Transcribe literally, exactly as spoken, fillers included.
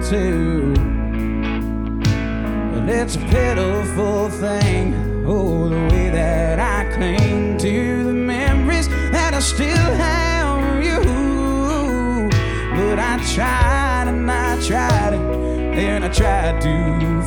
too. But it's a pitiful thing, oh, the way that I cling to the memories that I still have of you. But I tried and I tried and I tried to